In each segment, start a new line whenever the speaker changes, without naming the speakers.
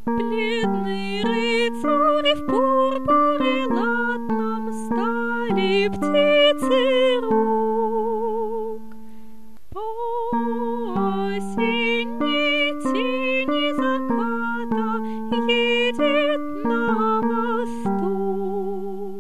Бледные рыцари в пурпуре латном стали птицы рук. По осенней тени заката едет на восток.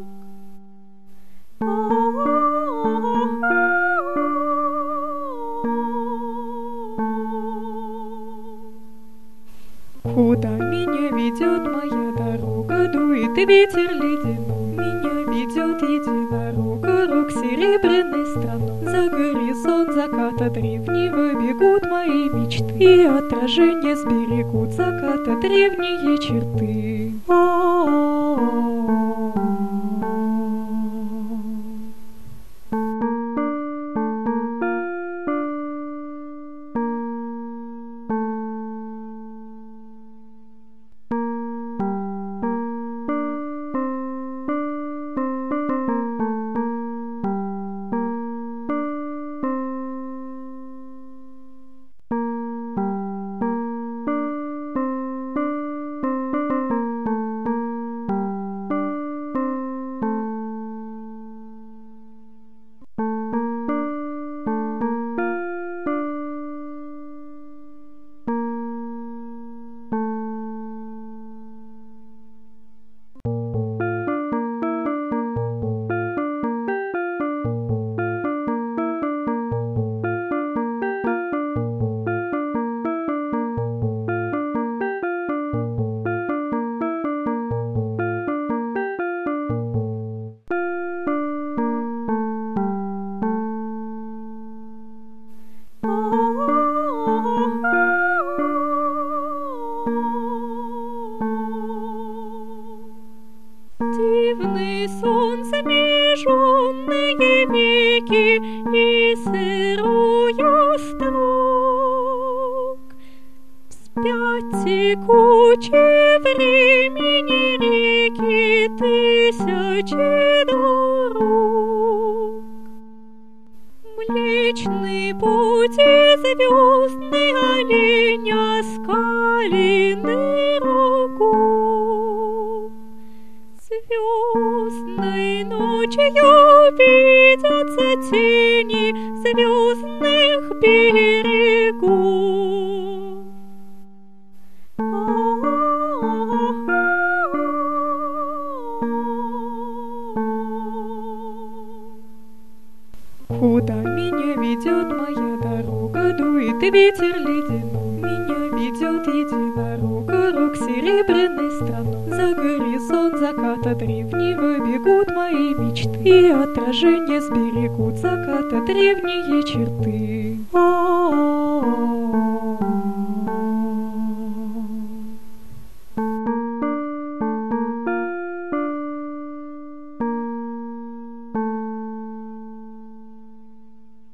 Куда меня ведет моя дорога, дует ветер ледяной. Меня ведет единорога, рог серебряной страной. За горизонт заката древнего бегут мои мечты, отражения сберегут заката древние черты. Дивные солнце меженные веки и сырую строк. Вспять текучие времени реки тысячи дорог. Млечный путь и звездный оленя скаленный рогов. Звездной ночью видятся тени звездных берегов. Куда меня ведет моя дорога, дует ветер ледяной. Меня ведет единорога, рог серебряной страной. За горизонт заката древнего бегут мои мечты, отражения сберегут заката древние черты.